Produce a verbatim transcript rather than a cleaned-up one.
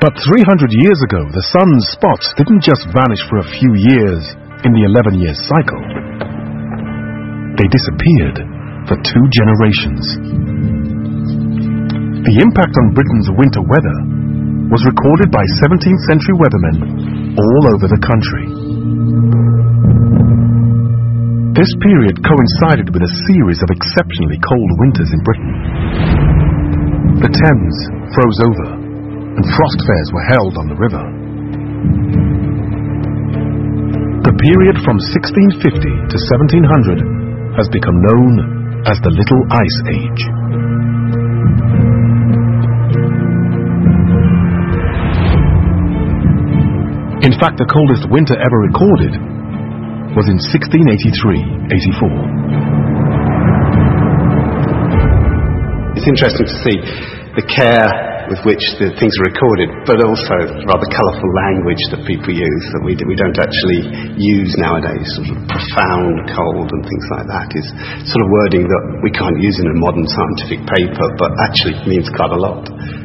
But three hundred years ago, the sun's spots didn't just vanish for a few years in the eleven-year cycle. They disappeared for two generations. The impact on Britain's winter weather was recorded by seventeenth century weathermen all over the country. This period coincided with a series of exceptionally cold winters in Britain. The Thames froze over, and frost fairs were held on the river. The period from sixteen fifty to seventeen hundred has become known as the Little Ice Age. In fact, the coldest winter ever recorded was in sixteen eighty-three eighty-four. It's interesting to see the care with which the things are recorded, but also rather colourful language that people use that we, we don't actually use nowadays. Sort of profound cold and things like that is sort of wording that we can't use in a modern scientific paper, but actually means quite a lot.